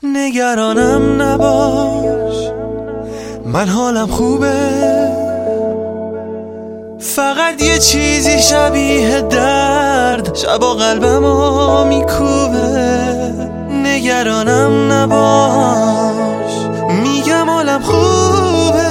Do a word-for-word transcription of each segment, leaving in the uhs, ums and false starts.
نگرانم نباش، من حالم خوبه، فقط یه چیزی شبیه درد شبا قلبمو میکوبه. نگرانم نباش، میگم حالم خوبه،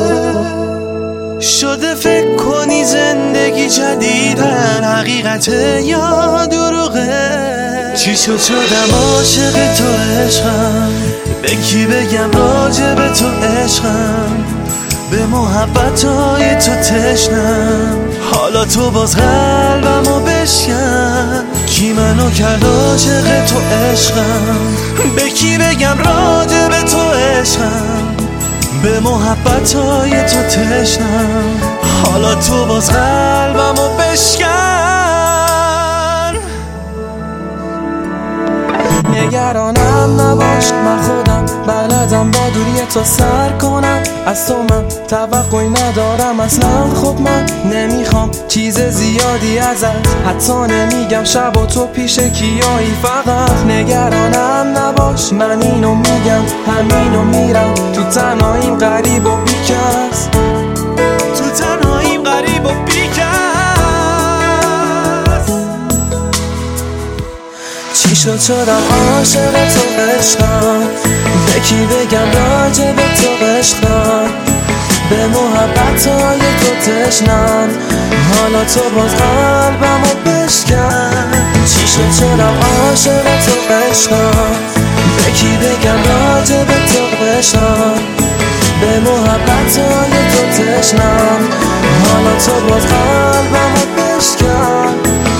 شده فکر کنی زندگی جدیدن حقیقته یا دروغه. چی شد شدم عاشق تو عشقم، به کی بگم راجع به تو عشقم، به محبتای تو تشنم، حالا تو باز قلبمو بشکن. کی منو کرد عاشق تو عشقم، به کی بگم راجع به تو عشقم، به محبتای تو تشنم، حالا تو باز قلبمو بشکن. نگرانم نباش، من خودم بلدم با دوری تو سر کنم. از تو من توقعی ندارم اصلا، خب من نمیخوام چیز زیادی ازت، حتی نمیگم شب و تو پیش کیایی. فقط نگرانم نباش، من اینو میگم همینو میرم، تو تنهاییم غریب و بیکس، تو تنهاییم غریب و بیکس. چی شد شدم عاشق تو عشقم، به کی بگم راجع به تو عشقم، به محبتای تو تشنم، حالا تو باز قلبمو بشکن. چی شد شدم عاشق تو عشقم، به کی بگم راجع به تو عشقم، به محبتای تو تشنم، حالا تو باز قلبمو بشکن.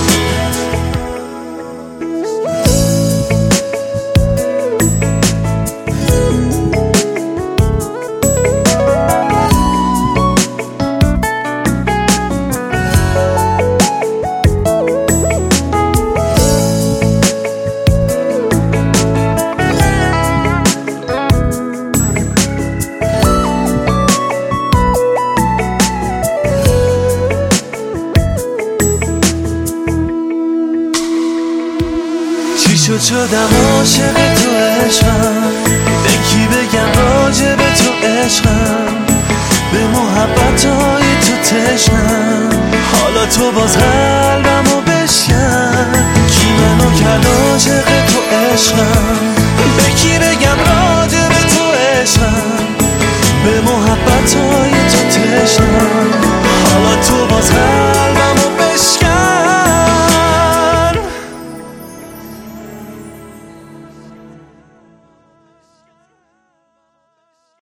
چی شد شدم عاشق تو عشقم، به کی بگم راجع به تو عشقم، به محبتای تو تشنم، حالا تو باز قلبمو بشکن. کی منو کرد عاشق تو عشقم، به کی بگم راجع به تو عشقم، به محبتای